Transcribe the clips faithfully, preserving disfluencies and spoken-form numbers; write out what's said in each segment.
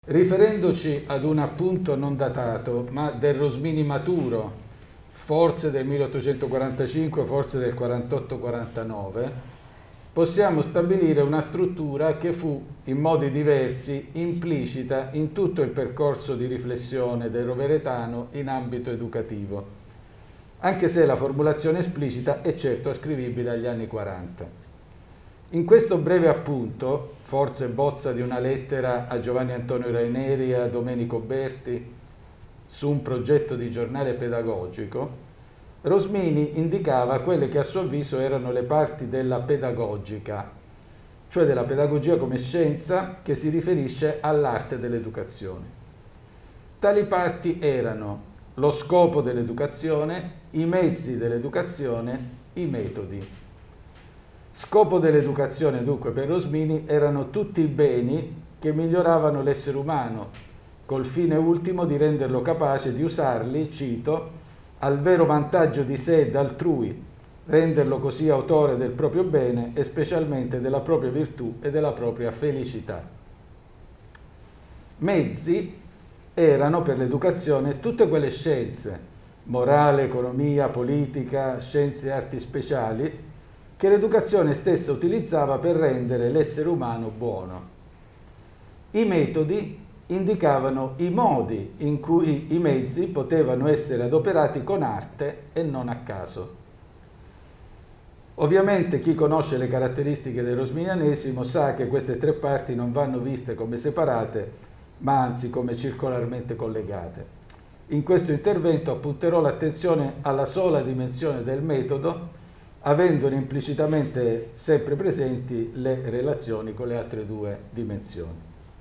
Riferendoci ad un appunto non datato, ma del Rosmini maturo, forse del milleottocentoquarantacinque, forse del quarantotto quarantanove, possiamo stabilire una struttura che fu in modi diversi implicita in tutto il percorso di riflessione del roveretano in ambito educativo, anche se la formulazione esplicita è certo ascrivibile agli anni quaranta. In questo breve appunto, forse bozza di una lettera a Giovanni Antonio Raineri e a Domenico Berti su un progetto di giornale pedagogico, Rosmini indicava quelle che a suo avviso erano le parti della pedagogica, cioè della pedagogia come scienza che si riferisce all'arte dell'educazione. Tali parti erano lo scopo dell'educazione, i mezzi dell'educazione, i metodi. Scopo dell'educazione dunque per Rosmini erano tutti i beni che miglioravano l'essere umano, col fine ultimo di renderlo capace di usarli, cito, al vero vantaggio di sé e d'altrui, renderlo così autore del proprio bene e specialmente della propria virtù e della propria felicità. Mezzi erano per l'educazione tutte quelle scienze, morale, economia, politica, scienze e arti speciali, che l'educazione stessa utilizzava per rendere l'essere umano buono. I metodi indicavano i modi in cui i mezzi potevano essere adoperati con arte e non a caso. Ovviamente chi conosce le caratteristiche del rosminianesimo sa che queste tre parti non vanno viste come separate, ma anzi come circolarmente collegate. In questo intervento appunterò l'attenzione alla sola dimensione del metodo, avendone implicitamente sempre presenti le relazioni con le altre due dimensioni.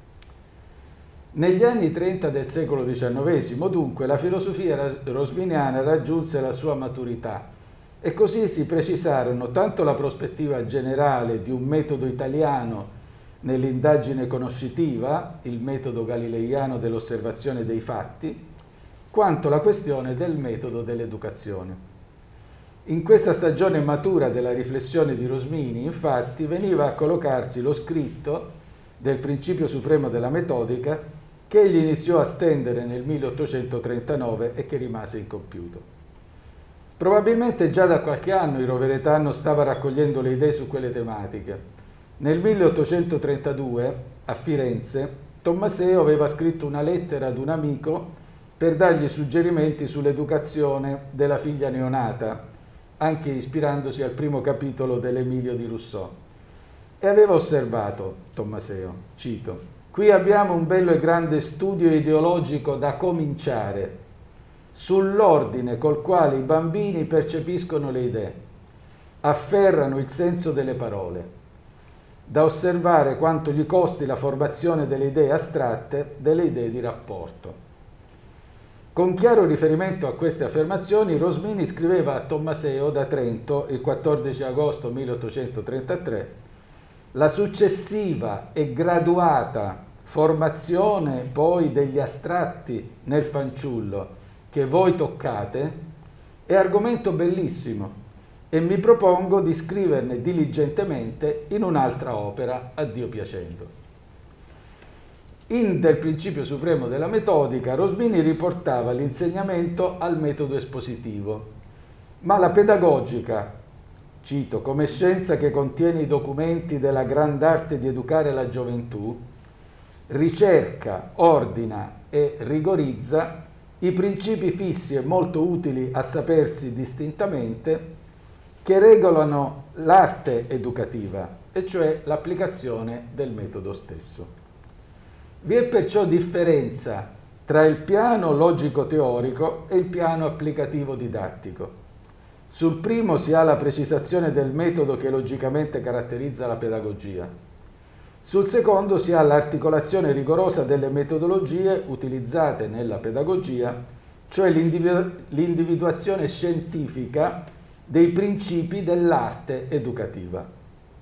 Negli anni trenta del secolo diciannovesimo, dunque, la filosofia rosminiana raggiunse la sua maturità e così si precisarono tanto la prospettiva generale di un metodo italiano nell'indagine conoscitiva, il metodo galileiano dell'osservazione dei fatti, quanto la questione del metodo dell'educazione. In questa stagione matura della riflessione di Rosmini, infatti, veniva a collocarsi lo scritto del principio supremo della metodica che egli iniziò a stendere nel milleottocentotrentanove e che rimase incompiuto. Probabilmente già da qualche anno il roveretano stava raccogliendo le idee su quelle tematiche. Nel milleottocentotrentadue, a Firenze, Tommaseo aveva scritto una lettera ad un amico per dargli suggerimenti sull'educazione della figlia neonata, anche ispirandosi al primo capitolo dell'Emilio di Rousseau. E aveva osservato, Tommaseo, cito, «Qui abbiamo un bello e grande studio ideologico da cominciare, sull'ordine col quale i bambini percepiscono le idee, afferrano il senso delle parole, da osservare quanto gli costi la formazione delle idee astratte, delle idee di rapporto». Con chiaro riferimento a queste affermazioni, Rosmini scriveva a Tommaseo da Trento il quattordici agosto milleottocentotrentatré: «La successiva e graduata formazione poi degli astratti nel fanciullo che voi toccate è argomento bellissimo e mi propongo di scriverne diligentemente in un'altra opera, a Dio piacendo». In Del principio supremo della metodica, Rosmini riportava l'insegnamento al metodo espositivo, ma la pedagogica, cito, come scienza che contiene i documenti della grand'arte di educare la gioventù, ricerca, ordina e rigorizza i principi fissi e molto utili a sapersi distintamente che regolano l'arte educativa, e cioè l'applicazione del metodo stesso. Vi è perciò differenza tra il piano logico-teorico e il piano applicativo-didattico. Sul primo si ha la precisazione del metodo che logicamente caratterizza la pedagogia. Sul secondo si ha l'articolazione rigorosa delle metodologie utilizzate nella pedagogia, cioè l'individu- l'individuazione scientifica dei principi dell'arte educativa.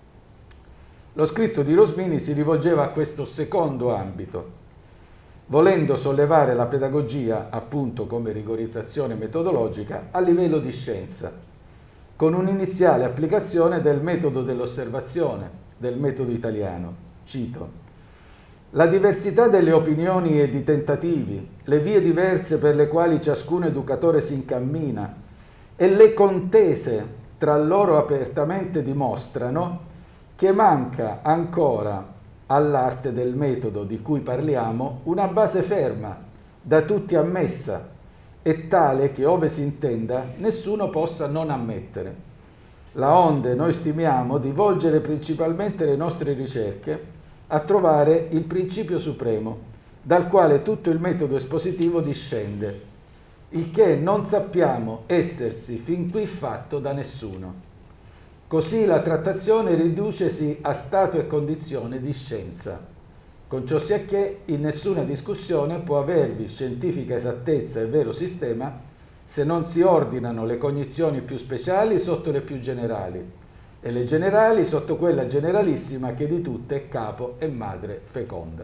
Lo scritto di Rosmini si rivolgeva a questo secondo ambito, volendo sollevare la pedagogia, appunto come rigorizzazione metodologica, a livello di scienza, con un'iniziale applicazione del metodo dell'osservazione, del metodo italiano. Cito: La diversità delle opinioni e di tentativi, le vie diverse per le quali ciascun educatore si incammina e le contese tra loro apertamente dimostrano che manca ancora all'arte del metodo di cui parliamo una base ferma, da tutti ammessa e tale che, ove si intenda, nessuno possa non ammettere. Laonde noi stimiamo di volgere principalmente le nostre ricerche a trovare il principio supremo, dal quale tutto il metodo espositivo discende, il che non sappiamo essersi fin qui fatto da nessuno. Così la trattazione riducesi a stato e condizione di scienza, con ciò sia che in nessuna discussione può avervi scientifica esattezza e vero sistema se non si ordinano le cognizioni più speciali sotto le più generali, e le generali sotto quella generalissima che di tutte è capo e madre feconda.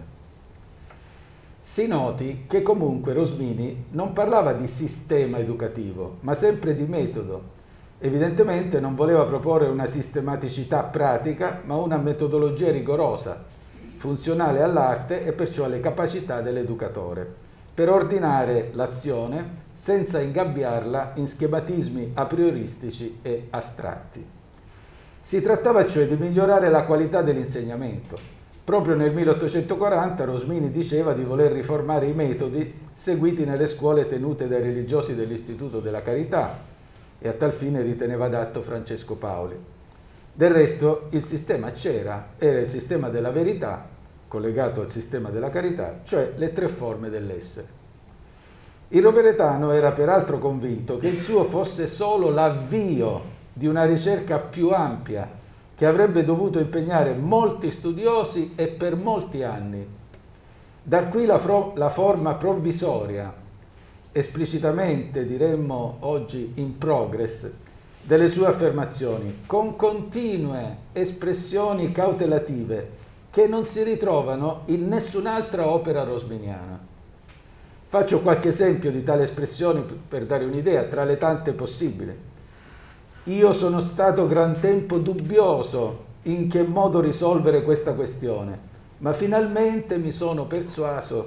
Si noti che comunque Rosmini non parlava di sistema educativo, ma sempre di metodo. Evidentemente non voleva proporre una sistematicità pratica, ma una metodologia rigorosa, funzionale all'arte e perciò alle capacità dell'educatore, per ordinare l'azione senza ingabbiarla in schematismi a prioristici e astratti. Si trattava cioè di migliorare la qualità dell'insegnamento. Proprio nel milleottocentoquaranta Rosmini diceva di voler riformare i metodi seguiti nelle scuole tenute dai religiosi dell'Istituto della Carità, e a tal fine riteneva adatto Francesco Paoli. Del resto il sistema c'era, era il sistema della verità collegato al sistema della carità, cioè le tre forme dell'essere. Il roveretano era peraltro convinto che il suo fosse solo l'avvio di una ricerca più ampia che avrebbe dovuto impegnare molti studiosi e per molti anni. Da qui la, fro- la forma provvisoria, esplicitamente diremmo oggi in progress, delle sue affermazioni, con continue espressioni cautelative che non si ritrovano in nessun'altra opera rosminiana. Faccio qualche esempio di tali espressioni per dare un'idea, tra le tante possibili. Io sono stato gran tempo dubbioso in che modo risolvere questa questione, ma finalmente mi sono persuaso.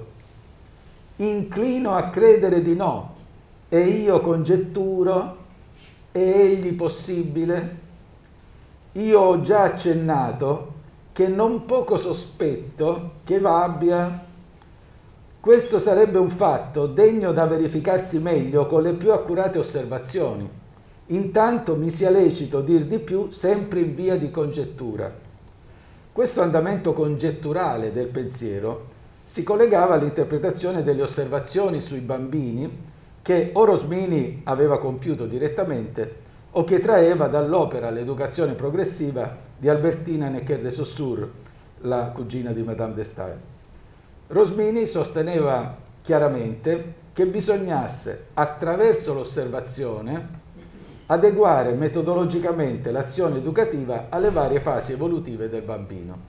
Inclino a credere di no, e io congetturo, è egli possibile? Io ho già accennato che non poco sospetto che v'abbia. Questo sarebbe un fatto degno da verificarsi meglio con le più accurate osservazioni. Intanto mi sia lecito dir di più sempre in via di congettura. Questo andamento congetturale del pensiero si collegava all'interpretazione delle osservazioni sui bambini che o Rosmini aveva compiuto direttamente o che traeva dall'opera L'educazione progressiva di Albertina Necker de Saussure, la cugina di Madame de Staël. Rosmini sosteneva chiaramente che bisognasse, attraverso l'osservazione, adeguare metodologicamente l'azione educativa alle varie fasi evolutive del bambino.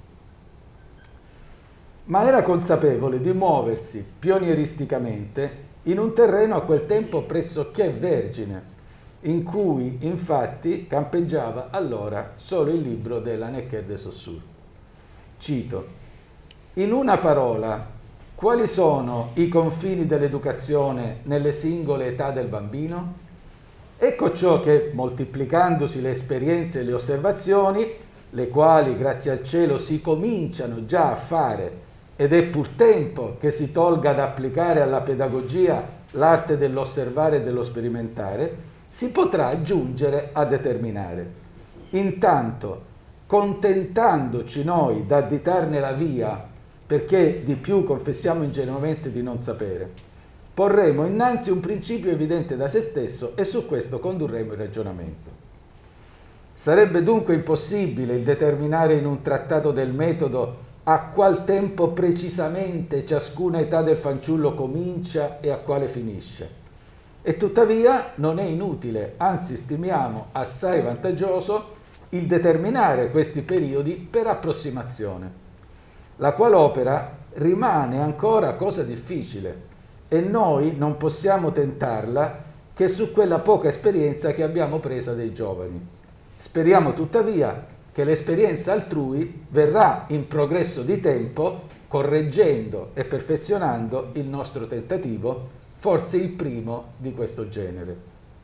Ma era consapevole di muoversi pionieristicamente in un terreno a quel tempo pressoché vergine, in cui infatti campeggiava allora solo il libro della Necker de Saussure. Cito: in una parola, quali sono i confini dell'educazione nelle singole età del bambino? Ecco ciò che, moltiplicandosi le esperienze e le osservazioni, le quali grazie al cielo si cominciano già a fare, ed è pur tempo che si tolga ad applicare alla pedagogia l'arte dell'osservare e dello sperimentare, si potrà giungere a determinare. Intanto, contentandoci noi d'additarne la via, perché di più confessiamo ingenuamente di non sapere, porremo innanzi un principio evidente da se stesso e su questo condurremo il ragionamento. Sarebbe dunque impossibile il determinare in un trattato del metodo a qual tempo precisamente ciascuna età del fanciullo comincia e a quale finisce. E tuttavia non è inutile, anzi stimiamo assai vantaggioso, il determinare questi periodi per approssimazione, la qual opera rimane ancora cosa difficile e noi non possiamo tentarla che su quella poca esperienza che abbiamo presa dei giovani. Speriamo tuttavia che l'esperienza altrui verrà in progresso di tempo correggendo e perfezionando il nostro tentativo, forse il primo di questo genere.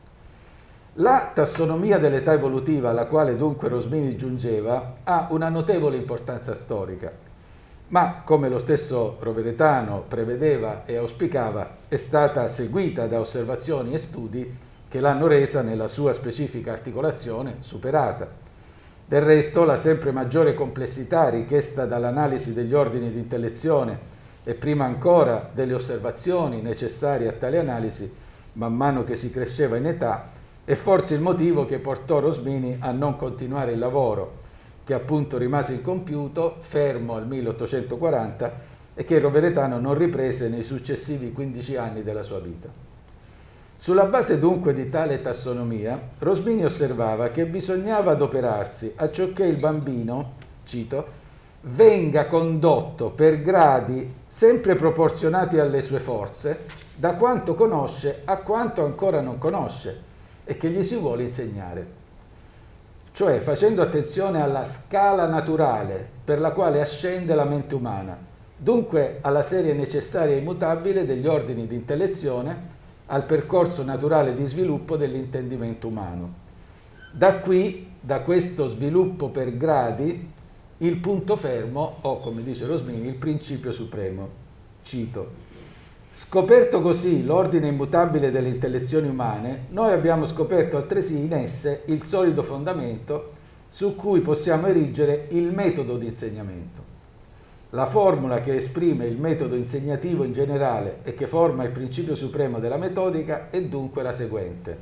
La tassonomia dell'età evolutiva alla quale dunque Rosmini giungeva ha una notevole importanza storica, ma come lo stesso Roveretano prevedeva e auspicava, è stata seguita da osservazioni e studi che l'hanno resa nella sua specifica articolazione superata. Del resto, la sempre maggiore complessità richiesta dall'analisi degli ordini di intellezione e prima ancora delle osservazioni necessarie a tale analisi, man mano che si cresceva in età, è forse il motivo che portò Rosmini a non continuare il lavoro, che appunto rimase incompiuto, fermo al milleottocentoquaranta, e che Roveretano non riprese nei successivi quindici anni della sua vita. Sulla base dunque di tale tassonomia, Rosmini osservava che bisognava adoperarsi acciocché il bambino, cito, venga condotto per gradi sempre proporzionati alle sue forze, da quanto conosce a quanto ancora non conosce, e che gli si vuole insegnare, cioè facendo attenzione alla scala naturale per la quale ascende la mente umana, dunque alla serie necessaria e immutabile degli ordini di intellezione, al percorso naturale di sviluppo dell'intendimento umano. Da qui, da questo sviluppo per gradi, il punto fermo, o come dice Rosmini, il principio supremo. Cito: scoperto così l'ordine immutabile delle intellezioni umane, noi abbiamo scoperto altresì in esse il solido fondamento su cui possiamo erigere il metodo di insegnamento. La formula che esprime il metodo insegnativo in generale e che forma il principio supremo della metodica è dunque la seguente: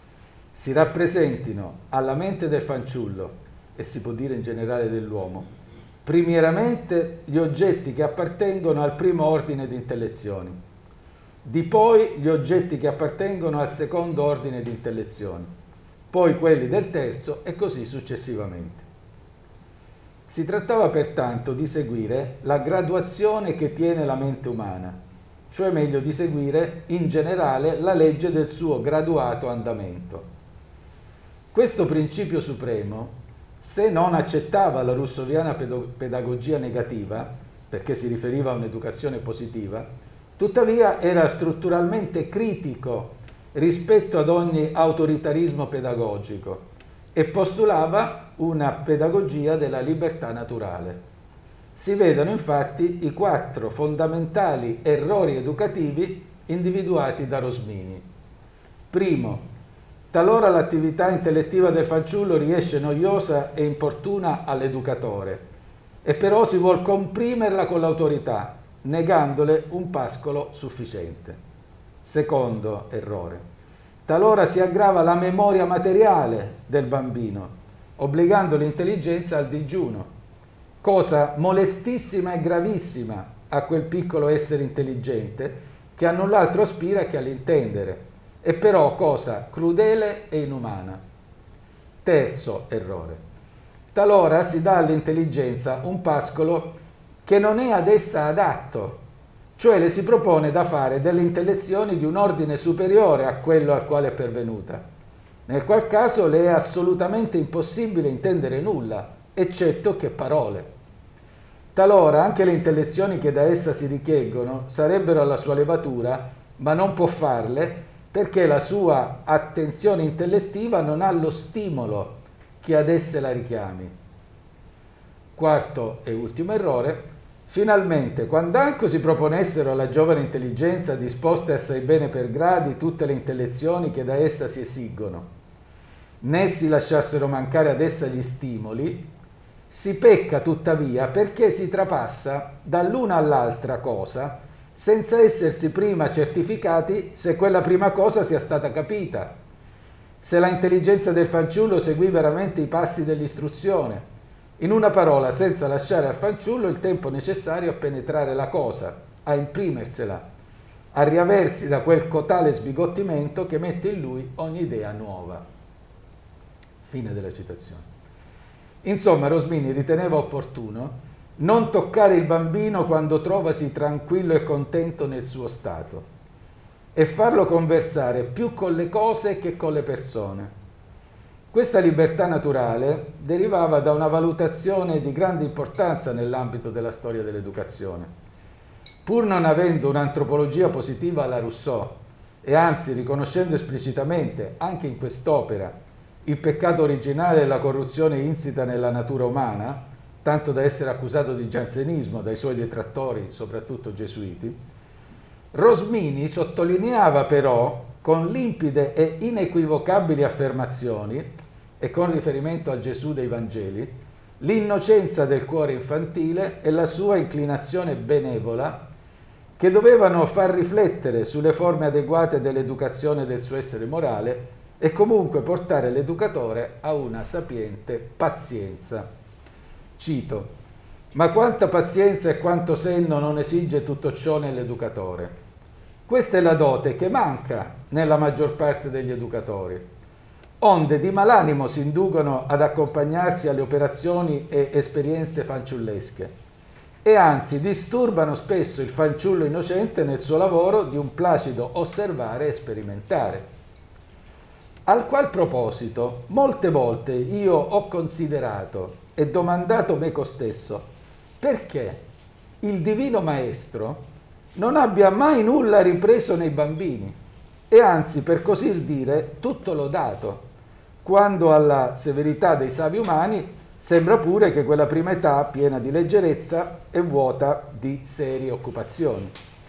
si rappresentino alla mente del fanciullo, e si può dire in generale dell'uomo, primieramente gli oggetti che appartengono al primo ordine di intellezioni, di poi gli oggetti che appartengono al secondo ordine di intellezioni, poi quelli del terzo e così successivamente. Si trattava pertanto di seguire la graduazione che tiene la mente umana, cioè meglio di seguire in generale la legge del suo graduato andamento. Questo principio supremo, se non accettava la russoviana pedagogia negativa, perché si riferiva a un'educazione positiva, tuttavia era strutturalmente critico rispetto ad ogni autoritarismo pedagogico e postulava una pedagogia della libertà naturale. Si vedono infatti i quattro fondamentali errori educativi individuati da Rosmini. Primo, talora l'attività intellettiva del fanciullo riesce noiosa e importuna all'educatore, e però si vuol comprimerla con l'autorità, negandole un pascolo sufficiente. Secondo errore, talora si aggrava la memoria materiale del bambino, obbligando l'intelligenza al digiuno, cosa molestissima e gravissima a quel piccolo essere intelligente che a null'altro aspira che all'intendere, e però cosa crudele e inumana. Terzo errore, talora si dà all'intelligenza un pascolo che non è ad essa adatto, cioè le si propone da fare delle intellezioni di un ordine superiore a quello al quale è pervenuta, nel qual caso le è assolutamente impossibile intendere nulla, eccetto che parole. Talora anche le intellezioni che da essa si richieggono sarebbero alla sua levatura, ma non può farle perché la sua attenzione intellettiva non ha lo stimolo che ad esse la richiami. Quarto e ultimo errore, finalmente, quand'anco si proponessero alla giovane intelligenza disposte assai bene per gradi tutte le intellezioni che da essa si esigono, né si lasciassero mancare ad essa gli stimoli, si pecca tuttavia perché si trapassa dall'una all'altra cosa senza essersi prima certificati se quella prima cosa sia stata capita, se la intelligenza del fanciullo seguì veramente i passi dell'istruzione, in una parola, senza lasciare al fanciullo il tempo necessario a penetrare la cosa, a imprimersela, a riaversi da quel cotale sbigottimento che mette in lui ogni idea nuova. Fine della citazione. Insomma, Rosmini riteneva opportuno non toccare il bambino quando trovasi tranquillo e contento nel suo stato e farlo conversare più con le cose che con le persone. Questa libertà naturale derivava da una valutazione di grande importanza nell'ambito della storia dell'educazione. Pur non avendo un'antropologia positiva alla Rousseau, e anzi riconoscendo esplicitamente, anche in quest'opera, il peccato originale e la corruzione insita nella natura umana, tanto da essere accusato di giansenismo dai suoi detrattori, soprattutto gesuiti, Rosmini sottolineava però, con limpide e inequivocabili affermazioni, e con riferimento al Gesù dei Vangeli, l'innocenza del cuore infantile e la sua inclinazione benevola, che dovevano far riflettere sulle forme adeguate dell'educazione del suo essere morale e comunque portare l'educatore a una sapiente pazienza. Cito: «Ma quanta pazienza e quanto senno non esige tutto ciò nell'educatore? Questa è la dote che manca nella maggior parte degli educatori, onde di malanimo si inducono ad accompagnarsi alle operazioni e esperienze fanciullesche, e anzi disturbano spesso il fanciullo innocente nel suo lavoro di un placido osservare e sperimentare. Al qual proposito, molte volte io ho considerato e domandato meco stesso perché il Divino Maestro non abbia mai nulla ripreso nei bambini e anzi, per così dire, tutto lodato, quando alla severità dei savi umani sembra pure che quella prima età piena di leggerezza è vuota di serie occupazioni.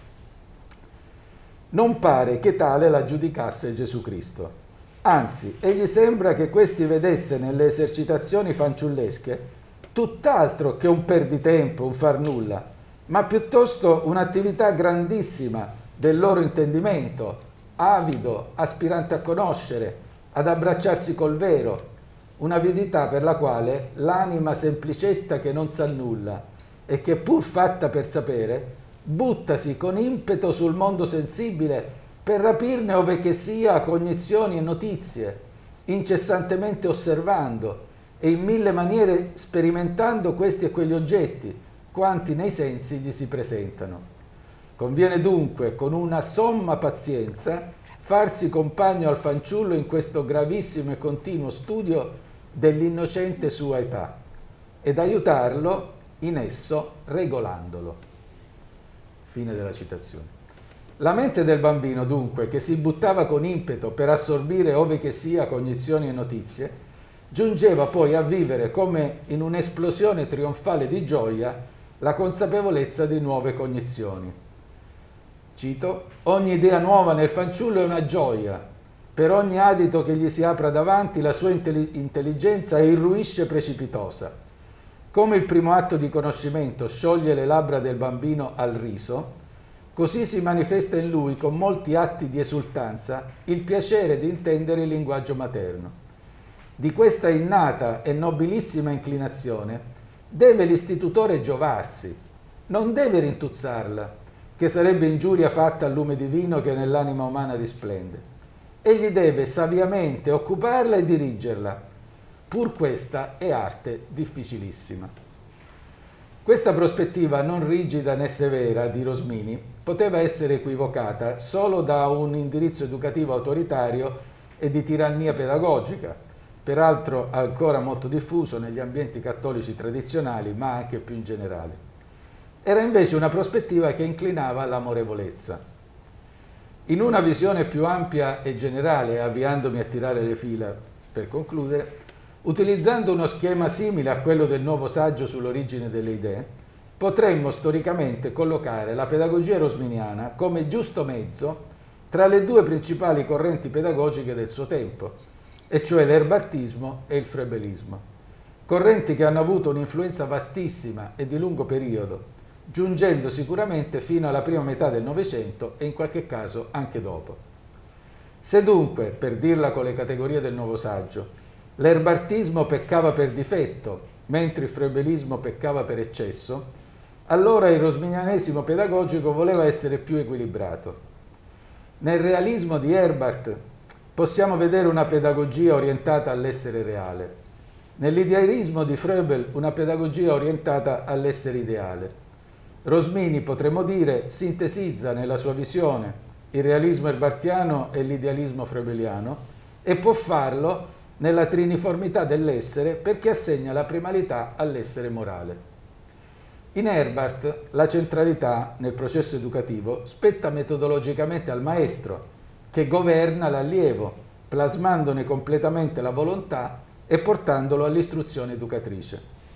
Non pare che tale la giudicasse Gesù Cristo. Anzi, egli sembra che questi vedesse nelle esercitazioni fanciullesche tutt'altro che un perditempo, un far nulla, ma piuttosto un'attività grandissima del loro intendimento, avido, aspirante a conoscere, ad abbracciarsi col vero, un'avidità per la quale l'anima semplicetta che non sa nulla e che pur fatta per sapere, buttasi con impeto sul mondo sensibile per rapirne ove che sia cognizioni e notizie, incessantemente osservando e in mille maniere sperimentando questi e quegli oggetti, quanti nei sensi gli si presentano. Conviene dunque, con una somma pazienza, farsi compagno al fanciullo in questo gravissimo e continuo studio dell'innocente sua età ed aiutarlo in esso regolandolo». Fine della citazione. La mente del bambino, dunque, che si buttava con impeto per assorbire ove che sia cognizioni e notizie, giungeva poi a vivere come in un'esplosione trionfale di gioia la consapevolezza di nuove cognizioni. Cito: «Ogni idea nuova nel fanciullo è una gioia. Per ogni adito che gli si apra davanti la sua intelligenza irruisce precipitosa. Come il primo atto di conoscimento scioglie le labbra del bambino al riso, così si manifesta in lui con molti atti di esultanza il piacere di intendere il linguaggio materno. Di questa innata e nobilissima inclinazione deve l'istitutore giovarsi, non deve rintuzzarla, che sarebbe ingiuria fatta al lume divino che nell'anima umana risplende. Egli deve saviamente occuparla e dirigerla, pur questa è arte difficilissima». Questa prospettiva non rigida né severa di Rosmini poteva essere equivocata solo da un indirizzo educativo autoritario e di tirannia pedagogica, peraltro ancora molto diffuso negli ambienti cattolici tradizionali, ma anche più in generale. Era invece una prospettiva che inclinava all'amorevolezza. In una visione più ampia e generale, avviandomi a tirare le fila per concludere, utilizzando uno schema simile a quello del nuovo saggio sull'origine delle idee, potremmo storicamente collocare la pedagogia rosminiana come giusto mezzo tra le due principali correnti pedagogiche del suo tempo, e cioè l'erbartismo e il freubelismo, correnti che hanno avuto un'influenza vastissima e di lungo periodo, giungendo sicuramente fino alla prima metà del Novecento e in qualche caso anche dopo. Se dunque, per dirla con le categorie del nuovo saggio, l'erbartismo peccava per difetto, mentre il freubelismo peccava per eccesso, allora il rosminianesimo pedagogico voleva essere più equilibrato. Nel realismo di Herbart possiamo vedere una pedagogia orientata all'essere reale, nell'idealismo di Froebel una pedagogia orientata all'essere ideale. Rosmini, potremmo dire, sintetizza nella sua visione il realismo herbartiano e l'idealismo froebeliano e può farlo nella triniformità dell'essere perché assegna la primalità all'essere morale. In Herbart la centralità nel processo educativo spetta metodologicamente al maestro, che governa l'allievo, plasmandone completamente la volontà e portandolo all'istruzione educatrice.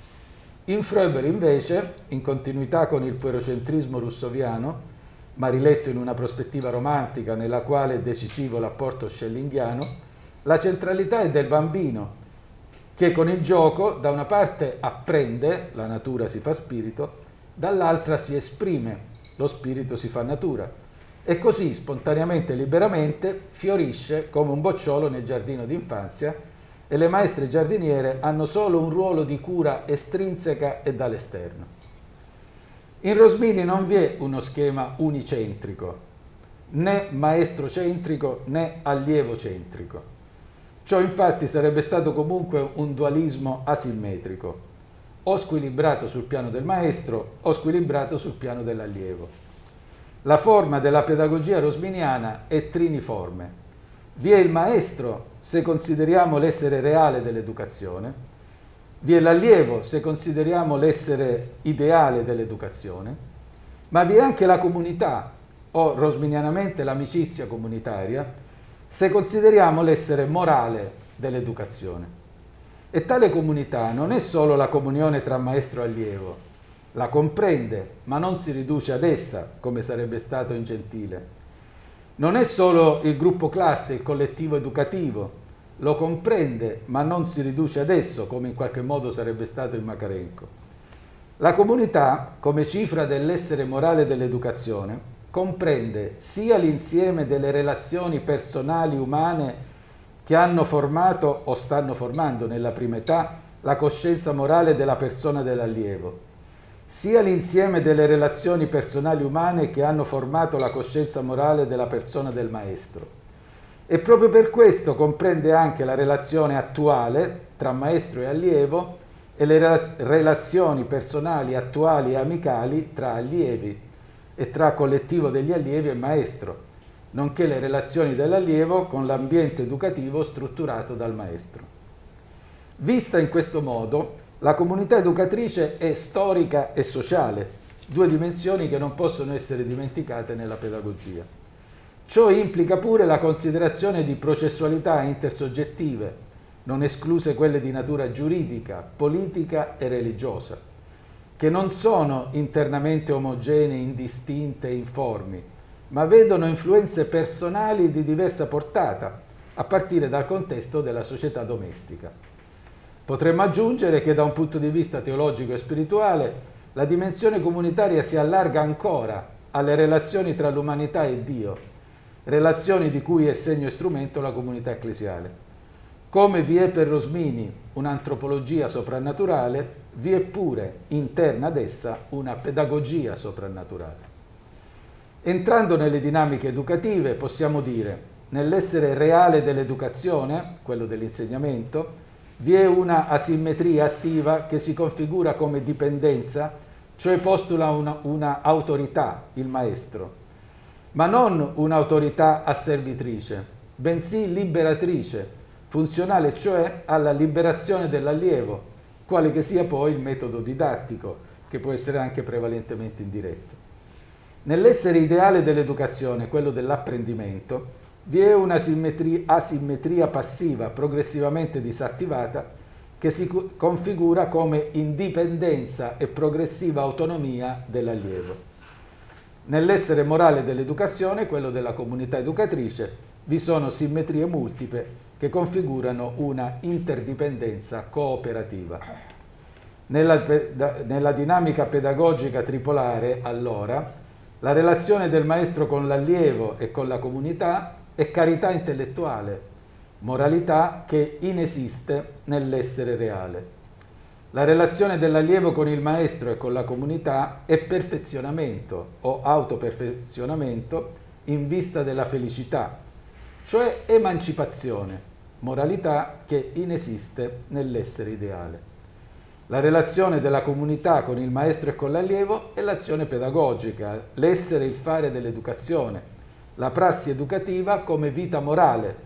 In Froebel invece, in continuità con il puerocentrismo russoviano, ma riletto in una prospettiva romantica nella quale è decisivo l'apporto schellinghiano, la centralità è del bambino, che con il gioco da una parte apprende, la natura si fa spirito, dall'altra si esprime, lo spirito si fa natura, e così spontaneamente e liberamente fiorisce come un bocciolo nel giardino d'infanzia e le maestre giardiniere hanno solo un ruolo di cura estrinseca e dall'esterno. In Rosmini non vi è uno schema unicentrico, né maestro-centrico né allievo-centrico. Ciò infatti sarebbe stato comunque un dualismo asimmetrico, o squilibrato sul piano del maestro o squilibrato sul piano dell'allievo. La forma della pedagogia rosminiana è triniforme. Vi è il maestro, se consideriamo l'essere reale dell'educazione, vi è l'allievo, se consideriamo l'essere ideale dell'educazione, ma vi è anche la comunità, o rosminianamente l'amicizia comunitaria, se consideriamo l'essere morale dell'educazione. E tale comunità non è solo la comunione tra maestro e allievo, la comprende, ma non si riduce ad essa, come sarebbe stato ingentile. Non è solo il gruppo classe, il collettivo educativo, lo comprende, ma non si riduce ad esso, come in qualche modo sarebbe stato il Macarenco. La comunità, come cifra dell'essere morale dell'educazione, comprende sia l'insieme delle relazioni personali umane che hanno formato o stanno formando nella prima età la coscienza morale della persona dell'allievo, sia l'insieme delle relazioni personali umane che hanno formato la coscienza morale della persona del maestro. E proprio per questo comprende anche la relazione attuale tra maestro e allievo e le rela- relazioni personali attuali e amicali tra allievi e tra collettivo degli allievi e maestro, nonché le relazioni dell'allievo con l'ambiente educativo strutturato dal maestro. Vista in questo modo, la comunità educatrice è storica e sociale, due dimensioni che non possono essere dimenticate nella pedagogia. Ciò implica pure la considerazione di processualità intersoggettive, non escluse quelle di natura giuridica, politica e religiosa, che non sono internamente omogenee, indistinte e informi, ma vedono influenze personali di diversa portata, a partire dal contesto della società domestica. Potremmo aggiungere che da un punto di vista teologico e spirituale, la dimensione comunitaria si allarga ancora alle relazioni tra l'umanità e Dio, relazioni di cui è segno e strumento la comunità ecclesiale. Come vi è per Rosmini un'antropologia soprannaturale, vi è pure interna ad essa una pedagogia soprannaturale. Entrando nelle dinamiche educative, possiamo dire, nell'essere reale dell'educazione, quello dell'insegnamento, vi è una asimmetria attiva che si configura come dipendenza, cioè postula una, una autorità, il maestro, ma non un'autorità asservitrice, bensì liberatrice, funzionale cioè alla liberazione dell'allievo, quale che sia poi il metodo didattico, che può essere anche prevalentemente indiretto. Nell'essere ideale dell'educazione, quello dell'apprendimento, vi è una asimmetria passiva progressivamente disattivata che si configura come indipendenza e progressiva autonomia dell'allievo. Nell'essere morale dell'educazione, quello della comunità educatrice, vi sono simmetrie multiple che configurano una interdipendenza cooperativa. Nella, nella dinamica pedagogica tripolare, allora, la relazione del maestro con l'allievo e con la comunità è carità intellettuale, moralità che inesiste nell'essere reale. La relazione dell'allievo con il maestro e con la comunità è perfezionamento o autoperfezionamento in vista della felicità, cioè emancipazione, moralità che inesiste nell'essere ideale. La relazione della comunità con il maestro e con l'allievo è l'azione pedagogica, l'essere e il fare dell'educazione, la prassi educativa come vita morale,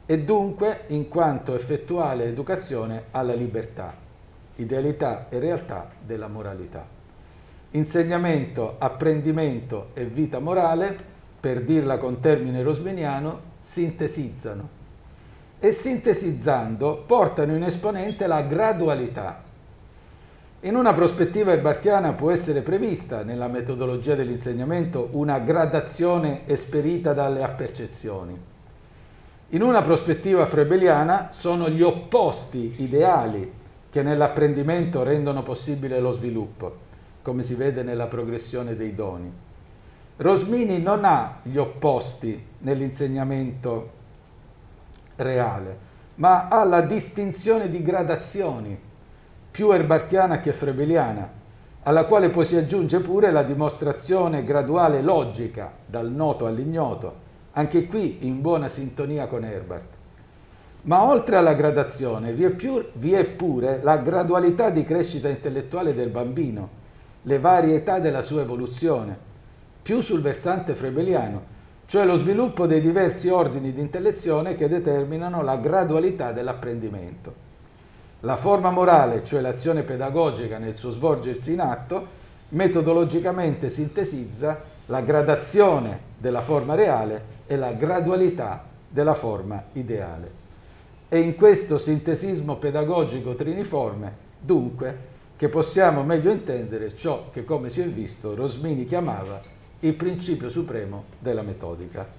e dunque in quanto effettuale educazione alla libertà, idealità e realtà della moralità. Insegnamento, apprendimento e vita morale, per dirla con termine rosminiano, sintesizzano e sintesizzando portano in esponente la gradualità. In una prospettiva herbartiana può essere prevista nella metodologia dell'insegnamento una gradazione esperita dalle appercezioni. In una prospettiva froebeliana sono gli opposti ideali che nell'apprendimento rendono possibile lo sviluppo, come si vede nella progressione dei doni. Rosmini non ha gli opposti nell'insegnamento reale, ma ha la distinzione di gradazioni, più herbartiana che froebeliana, alla quale poi si aggiunge pure la dimostrazione graduale logica dal noto all'ignoto, anche qui in buona sintonia con Herbart. Ma oltre alla gradazione vi è, più, vi è pure la gradualità di crescita intellettuale del bambino, le varie età della sua evoluzione, più sul versante froebeliano, cioè lo sviluppo dei diversi ordini di intellezione che determinano la gradualità dell'apprendimento. La forma morale, cioè l'azione pedagogica nel suo svolgersi in atto, metodologicamente sintesizza la gradazione della forma reale e la gradualità della forma ideale. È in questo sintesismo pedagogico triniforme, dunque, che possiamo meglio intendere ciò che, come si è visto, Rosmini chiamava il principio supremo della metodica.